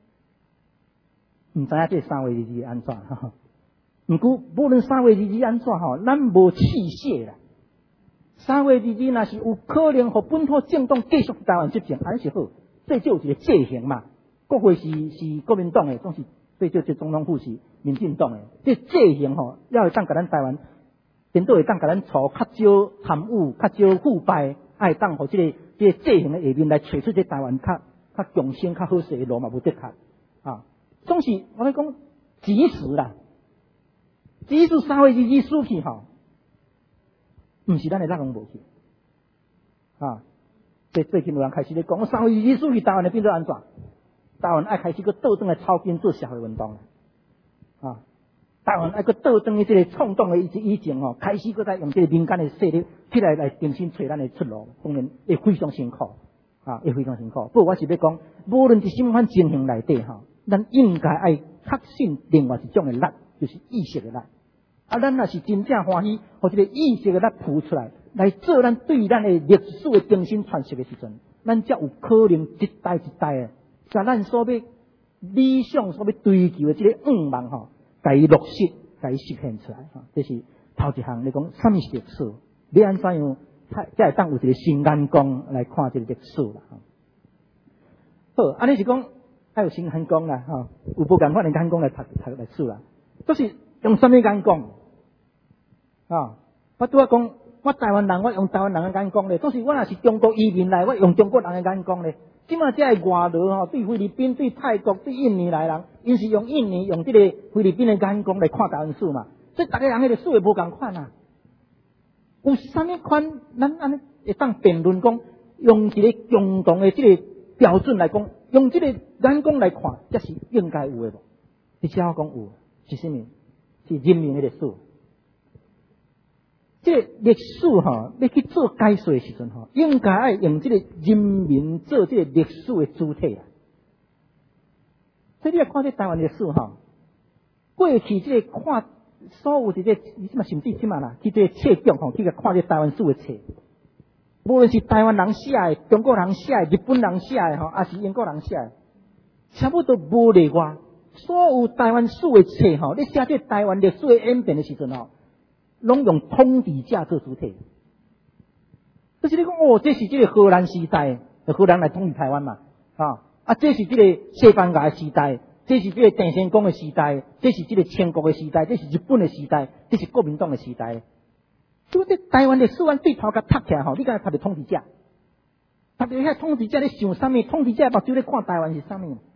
唔知影这3月日安怎吼，毋过无论3月日安怎吼，咱无弃械啦。3月日若是有可能互本土政党继续台湾执政，安是好。最少有一个制衡嘛，国会是国民党的，总是最少这总统府是民进党的。这制衡吼，要会当甲咱台湾，顶多会当甲咱处较少贪污、较少腐败，爱当互这个制衡的下面来找出这台湾较强盛、较好势的路嘛，无得确啊。总是我咧讲及时啦，即使3月日死去吼，毋是咱的力量无去啊。最近有人开始咧讲，3月日死去，台湾会变做安怎？台湾爱开始个倒转来抄经做社会运动啊！台湾爱个倒转的这个创党的以前吼，开始个在用这个民间的势力起来重新找咱的出路，当然会非常辛苦啊，会非常辛苦。不过我是要讲，无论伫什么款情形内底吼，咱应该爱确信另外一种的力，就是意识的力。啊，咱若是真正欢喜，互这个意识的力浮出来。来做咱对咱的历史的精神传承的时阵，咱才有可能一代一代的，把咱所要理想、所要追求的这个愿望吼，甲伊落实、甲伊实现出来哈。这是头一项。你讲什么是历史？你安怎样才会当有一个新眼光来看这个历史啦？好，安尼是讲还有新眼光啦，吼，有无共款的眼光来读历史啦，都是用什么眼光？啊，我拄仔讲，我台湾人，我用台湾人的眼光咧，都是我若是中国移民来，我用中国人的眼光咧。即马遮个外劳吼，对菲律宾、对泰国、对印尼来人，因是用印尼、用这个菲律宾的眼光来看台湾史嘛，所以大家人迄个史会无共款啊。有啥物款，咱安尼会当辩论讲，用一个共同的这个标准来讲，用这个眼光来看，这是应该有的无？而且我讲有，是啥物？是人民的历史。这个历史吼，要去做解说的时阵吼，应该爱用这个人民做这个历史的主体啊。所以你来看这台湾历史吼，过去这个看所有这个，甚至即嘛啦，去这个册局吼，去个看这台湾史的册，无论是台湾人写的、中国人写的、日本人写的吼，还是英国人写的，差不多无例外。所有台湾史的册吼，你写这台湾历史的演变的时阵吼，拢用统治者做主体，就是你讲哦，这是这个荷兰时代，荷兰来统治台湾嘛，这是这个西班牙的时代，这是这个郑成功的时代，这是这个清国的时代，这是日本的时代，这是国民党的时代。所以这台湾的史案对头甲读起来吼，你敢读着统治者，读着遐统治者咧想啥物？统治者目睭咧看台湾是啥物？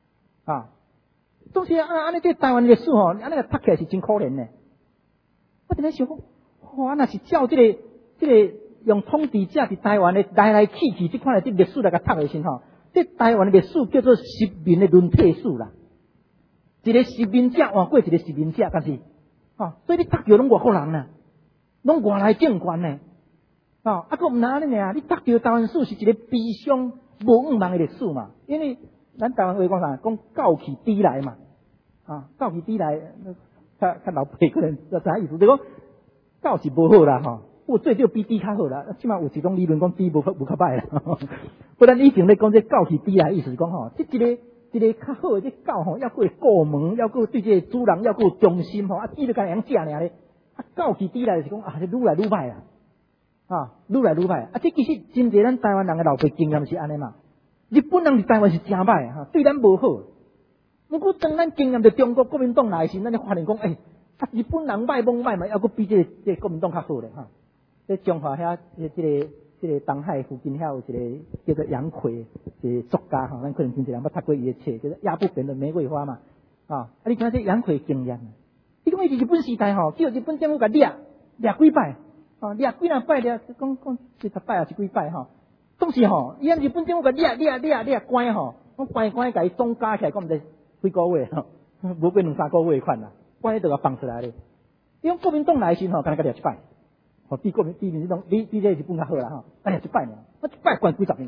总是安尼这台湾历史吼，安尼个读起来是真可怜的。我伫咧想讲，哇，若是照这个用统治者伫台湾的来来去去这款的这历史来甲读的时吼，这台湾的历史叫做实民的轮替史啦。一个实民者换过一个实民者，但是，所以你读着拢外国人呐，拢外来政权呢，佫毋难安尼尔，你读着台湾史是一个悲伤无远望的历史嘛，因为咱台湾话讲啥，讲高起低来嘛，高起低来。较老辈可能知啥意思，就讲教是无好啦吼，不过最少比低较好啦，起码有一种理论讲低无较歹啦。不然以前咧讲这教是低来意思是讲吼，这一个较好的这教吼，要过顾问，要过对这个主人要过忠心吼，低就干样食尔咧，教是低来就是讲愈来愈歹啦，愈来愈歹。这其实真侪咱台湾人的老辈经验是安尼嘛，日本人伫台湾是真歹对咱无好。不过当咱经验着中国国民党来时，咱就发现讲，日本人歹懵歹嘛，还佫比这个国民党较好咧哈。在中华遐，这个东海附近遐有一个叫做杨奎一个作家哈，咱可能真侪人捌读过伊的册，叫做《亚不变的玫瑰花》嘛。你看这杨奎经验，你讲伊日本时代吼，叫日本政府甲掠几摆，掠几若摆掠，讲10摆还是几摆吼，总是吼，伊日本政府甲掠关吼，我关甲伊总加起来，讲毋知。几个月无过2-3个月款啦，关就甲放出来咧。因为国民党来时吼，敢若甲掠一摆，比民党比这日本较好啦掠一摆尔，我一摆关几十年，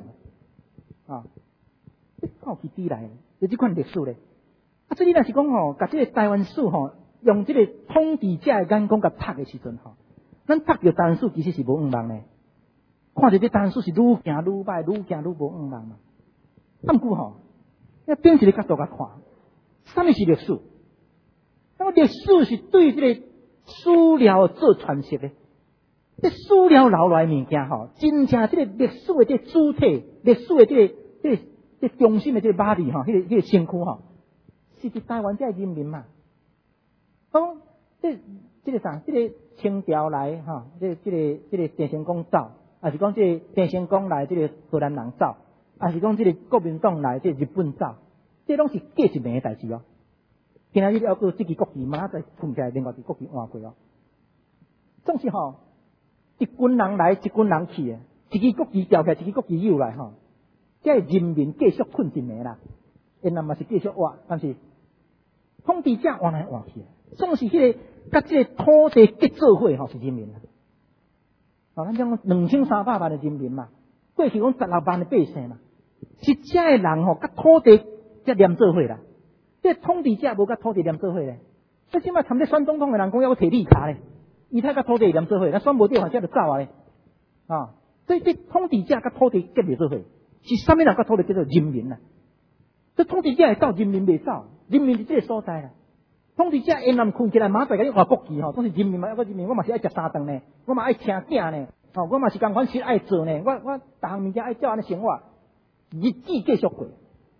你靠去比来，就这款历史咧。所以你若是讲吼，甲这个台湾史吼，用这个统治者的眼光甲读的时阵吼，咱读着台湾史其实是无远望咧，看着这台湾史是愈行愈歹，愈行愈无远望嘛。毋过吼，要变一个角度甲看。什么是历史？那么历史是对这个史料做传承的。这史料留来物件吼，真正这个历史的这个主体，历史的这中心的这个马里吼，迄个身躯吼，是伫台湾这人民嘛。讲这个啥？这个清朝来吼，这个郑成功走，还是讲这个郑成功来，这个荷兰人走，还是讲这个国民党来，这个日本走。这拢是过一暝的代志哦。今仔日要过这支国旗，明仔再困起来，另外一支国旗换过哦。总是吼，一群人来，一群人去的，一支国旗调起来，一支国旗又来吼。这人民继续困一暝啦，因那嘛是继续活，但是统治者换来换去，总是迄个甲这个土地结做伙吼是人民啦。咱讲2300万的人民嘛，过去讲16万的百姓嘛，是这的人吼甲土地。才连做伙啦，这统治者无甲土地连做伙咧。所以即摆参咧选总统的人讲要摕绿卡咧，伊才甲土地连做伙，咱选无对反正就走啊咧。所以这统治者甲土地结袂做伙，是啥物人甲土地叫做人民啊？这统治者会走，人民袂走，人民是这个所在啦。统治者因若困起来，马仔甲你换国旗吼，总是人民嘛，要个人民，我嘛是爱食3顿呢，我嘛爱请囝呢，我嘛是共款事爱做呢，我逐项物件爱照安尼生活，日子继续过。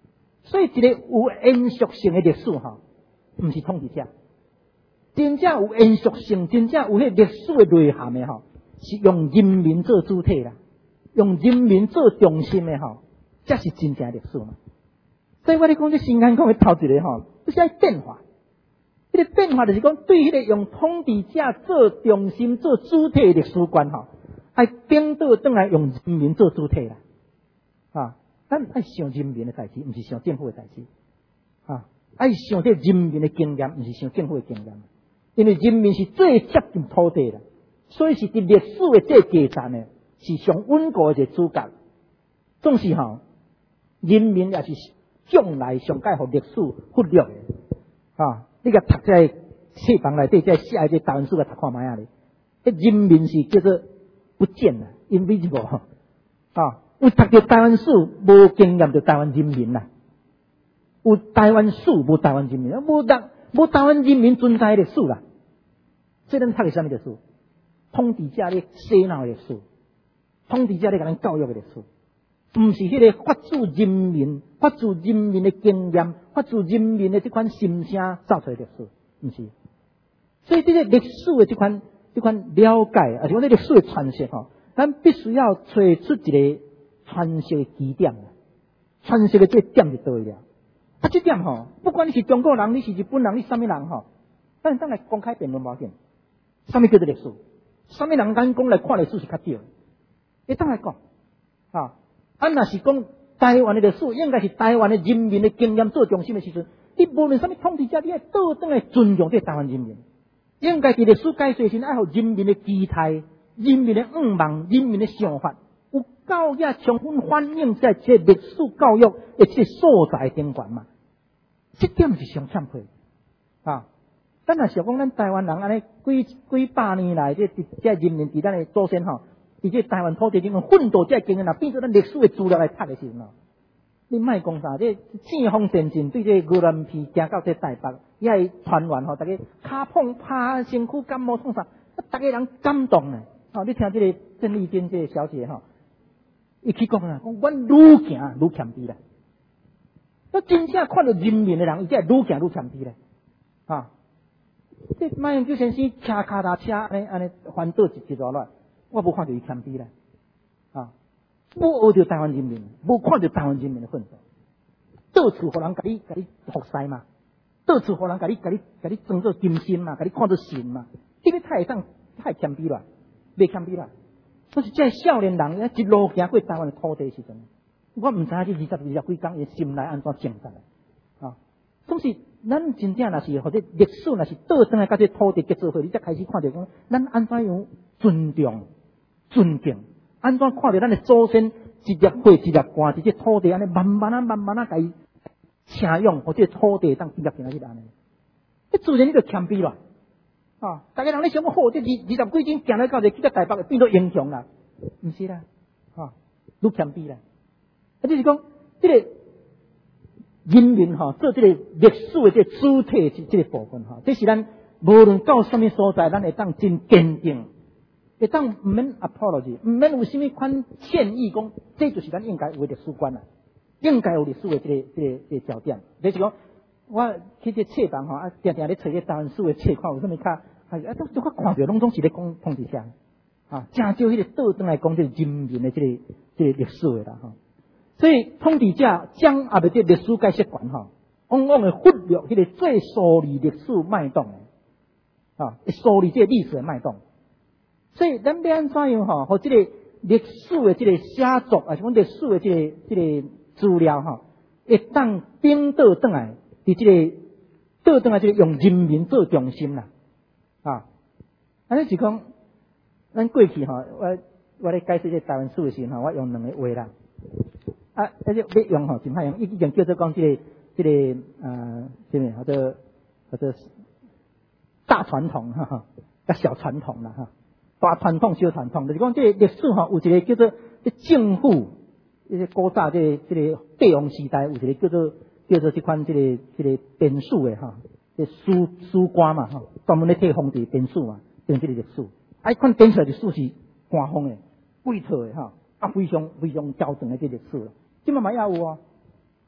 所以一个有延续性的历史吼，毋是统治者，真正有延续性，真正有迄历史的内涵的吼，是用人民做主体啦，用人民做中心的吼，才是真正的历史嘛。所以我咧讲，这新安讲的头一个吼，就是要变化。迄个变化就是讲，对迄个用统治者做中心、做主体的历史观吼，爱颠倒转来用人民做主体啦。啊，咱爱想人民的代志，毋是想政府的代志。啊，爱想这人民的经验，毋是想政府的经验。因为人民是最接近土地啦，所以是伫历史的这基站呢，是上稳固的一个主角。总是吼，人民也是将来上界互历史忽略的。啊，你甲读这册房内底这写这台湾史个读看卖啊咧，迄人民是叫做不见啦 ，invisible 啊，有读着台湾史无经验着台湾人民啦，有台湾史无台湾人民，无台湾人民存在的历史啦。所以咱读的什么历史？统治者咧洗脑的历史，统治者咧甲咱教育的历史，毋是迄个发自人民的经验，发自人民的这款心声造出来的历史，毋是。所以这个历史的这款了解，而且讲这历史的传承吼，咱必须要找出一个传承的基点，传承的这点就对了。啊，这点吼，不管你是中国人，你是日本人，你什么人吼，咱来公开辩论无要紧。什么叫做历史？什么人眼光来看历史是较对？会当来讲啊。若是讲台湾的历史，应该是台湾的人民的经验做中心的时阵，你无论什么统治者，你要倒转来尊重这台湾人民。应该伫历史解说时，爱互人民的期待、人民的愿望、人民的想法，有够也充分反映在这历史教育的这所在顶悬嘛。这点是上欠缺啊！咱若想讲咱台湾人安尼几百年来，这人民伫咱的祖先吼，伫这台湾土地顶用奋斗这经验，变做咱历史的资料来读的时阵，你莫讲啥，这正风前进对这牛栏皮行到这台北，也系团员吼，大家骹碰拍身躯感冒创啥，大家人感动呢。哦，你听这个郑丽娟这个小姐吼，伊去讲啊，讲阮愈行愈谦卑啦。那真正看到人民的人，伊才愈行愈谦卑咧。啊，这马英九先生骑脚踏车安尼环岛一段路，我无看到伊谦卑咧。啊，无学着台湾人民，无看到台湾人民的奋斗，到处互人甲你服侍嘛，到处互人甲你装作金身嘛，甲你看作神嘛，你要太上太谦卑啦，袂谦卑啦。可是这少年人一路行过台湾的土地时阵，我毋知影这20几天，伊心内安怎静下来啊？总是咱真正若是或者历史若是倒转来甲这土地结做伙，你才开始看到讲，咱安怎样尊重、尊敬，安怎看到咱的祖先一粒火一粒汗，伫这土地安尼慢慢啊，甲伊请用，或者土地当建立起来安尼，这自然你就谦卑啦。啊！大家人咧想讲，好，这20几天行来到这去到台北，变做英雄啦，毋是啦，啊，愈谦卑啦。啊，就是讲，这个人民哈做这个历史的这个主体这个部分哈，这是咱无论到什么所在，咱会当真坚定，会当唔免 apology， 唔免有什么款歉意，讲这就是咱应该有的历史观啦，应该有历史的这个焦点。就是讲，我去这册房哈，定定咧找这台湾史的册看有啥物较。都较看着，拢总是咧讲统治者，啊，正少迄个倒转来讲这个人民的这个历史的啦，哈。所以统治者将阿个这历史解释权，哈，往往会忽略迄个最梳理历史脉动的，啊，梳理这个历史的脉动。所以咱要安怎样哈，和这个历史的这个写作，啊，是讲历史的这个资料哈，会当颠倒转来，伫这个倒转来这个用人民做中心啦。啊，安尼是讲，咱过去哈，我咧解释这台湾史的时候，我用两个话啦。啊，而且要用吼，真歹用，已经叫做讲这个什么或者大传统哈，甲小传统啦哈，大传统小传统，就是讲这历史哈有一个叫做政府，一些古早这个帝王时代有一个叫做这款这个编史的哈。这书官嘛，哈，专门咧替皇帝编史嘛，编这个历史。啊，看编出来的历史是官方的、贵特的哈，啊，非常标准的这历史了。今嘛嘛也有啊，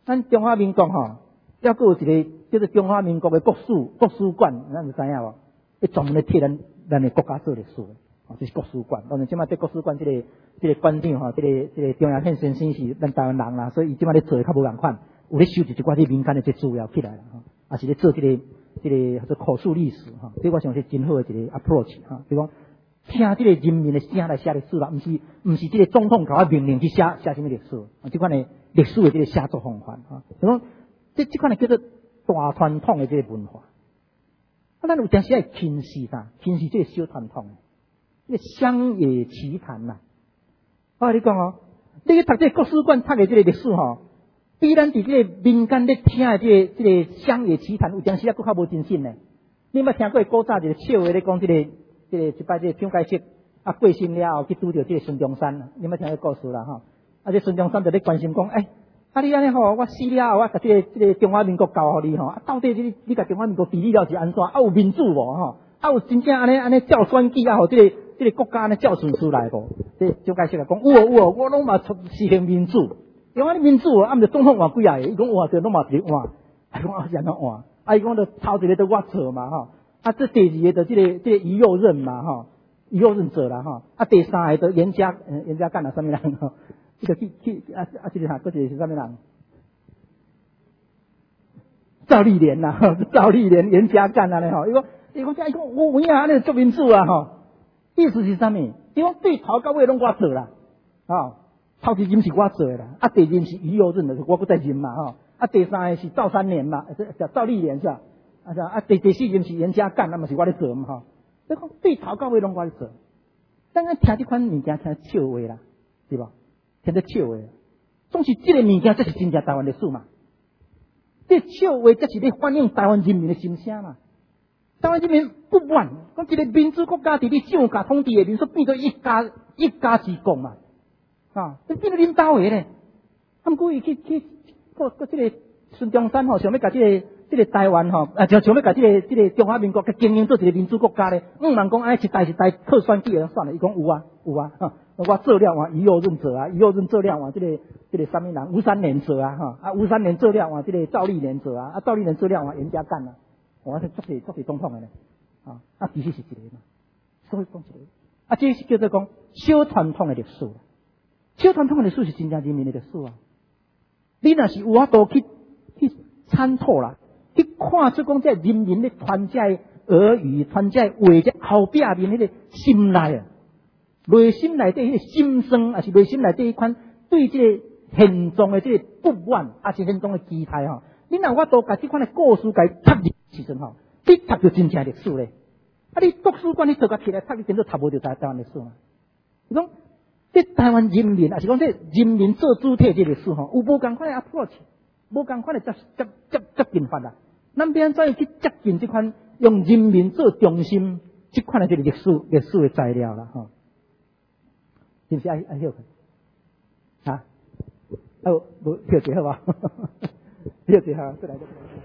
咱中华民国吼，还佫有一个叫做中华民国的国史馆，咱就知影无？伊专门咧替咱的国家做历史的，哦，这是国史馆。当然，即摆这国史馆这个馆长吼，这个中央宪先生是咱台湾人啦，所以伊即摆咧做较无共款，有咧收集一寡这民间的这资料起来啦，吼，也是咧做这个叫做口述历史哈，这我想是真好的一个 approach 哈，比如讲听这个人民的声来写历史啦，唔是这个总统搞个命令去写什么历史，这款的历史的这个写作方法哈，就讲这款的叫做大传统的这个文化。啊，咱有当时要轻视啥？轻视这个小传统，这个乡野奇谈呐。我跟你讲哦，你去读这个国史馆读的这个历史吼，比咱伫这个民间咧听的这个乡野奇谈，有当时啊佫较无真心呢。你捌听过古早一个笑话咧讲这个一摆这个蒋介石啊过身了后去拄着这个孙中山，你捌听过故事啦吼？啊，这孙中山就咧关心讲，啊，你安尼吼，我死了后，我甲这个中华民国交互你吼，啊，到底你甲中华民国治理了是安怎？啊，有民主无吼？啊，有真正安尼照选举啊，吼，这个国家安尼照顺序来无？这蒋介石啊讲有，我拢嘛实行民主，因为民主啊，毋着总统换几啊个，伊讲换着拢嘛是换，啊，讲啊是安怎换？啊，伊讲着头一个着我做嘛吼，啊，这第二个着这个于右任嘛吼，于右任做啦吼，啊，第三个着严家干啊，什么人吼？这个这个哈，这个是什么人？赵丽莲呐，赵丽莲、严家淦啊嘞吼，伊讲我影安尼做民主啊吼，意思是啥物？伊讲对头到尾拢我做啦，头一任是我做的啦，啊第二任是于右任的，我不再任嘛吼，啊第三个是赵三连嘛，叫赵丽莲是吧？啊第四任是严家淦，那么是我咧做嘛吼，你讲对头到尾拢我咧做，咱啊听这款物件听笑话啦，对吧？听得笑话，总是这个物件才是真正台湾历史嘛。这笑话才是咧反映台湾人民的心声嘛。台湾人民不满，讲一个民主国家伫你上下统治的民族变做一家之国嘛，这变做领导的咧。他们故意去这个孙中山吼，想要甲这个台湾吼，想要甲这个中华民国经营做一个民主国家咧。人讲一代特选举的算了，伊讲有啊，我做了换于右任做啊，于右任做了换这个什么人吴三连做啊，吴三连做了换这个赵丽莲做啊，赵丽莲做了换严家淦啊，我是足是总统的咧，其实是一个嘛，所以讲一个，这是叫做讲小传统的历史，小传统的历史是真正人民的历史啊。你若是有法度去参透啦，去看出讲这人民咧传这耳语、传这话这后壁面迄个心内啊。内心内底迄个心酸，还是内心内底迄款对这个现状的这个不满，还是现状的期待吼。你若我都甲这款的故事甲读入时阵吼，你读着真正历史咧。你读书馆你读甲起来读，你真正读无着台湾历史嘛？是讲这台湾人民，还是讲这人民做主体这历史吼，有无共款的 approach， 无共款的接近法啦。咱要安怎去接近这款用人民做中心这款的这个历史的材料啦吼？是不是爱晓佢？无晓者好吧？晓者好，再来。